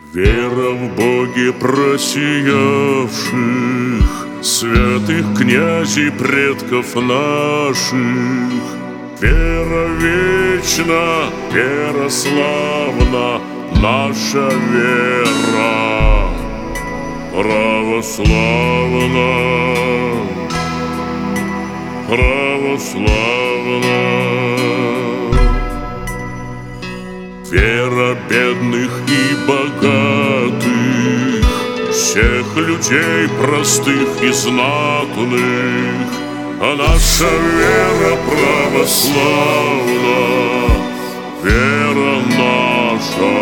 Вера в Боге просиявших, святых князей предков наших. Вера вечна, вера славна, наша вера православна, православна. Вера бедных и богатых, всех людей простых и знатных. А наша вера православна, вера наша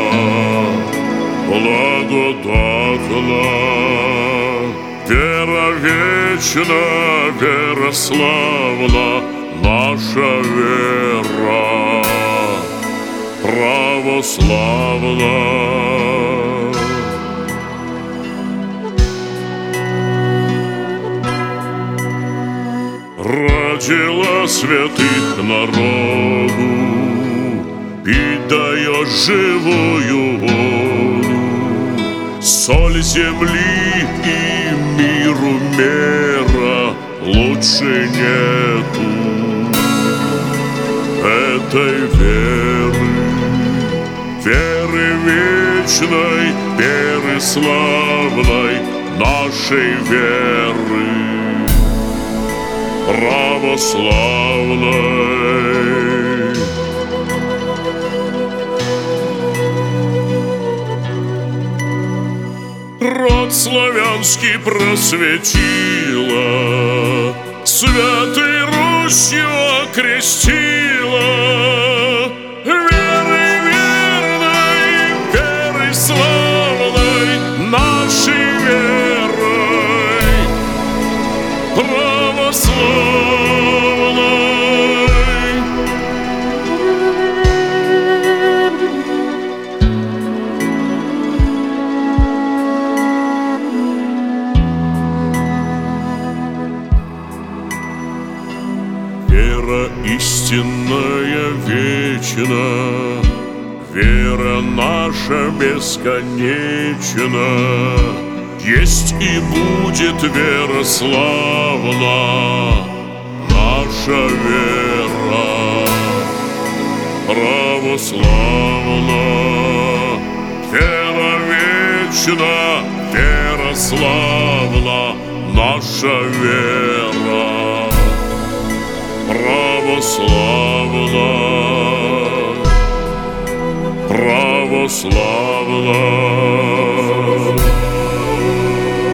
благодатна. Вера вечна, вера славна, наша вера православна. Родила святых народу, пить дает живую воду. Соль земли и миру мера лучше нету этой веры. Веры вечной, веры славной, нашей веры православной. Род славянский просветила, святой Русью окрестила. Верой верной, верой славной, нашей верой православной. Вера истинная вечна, вера наша бесконечна. Есть и будет вера славна, наша вера православна. Вера вечна, вера славна, наша вера православна, православна.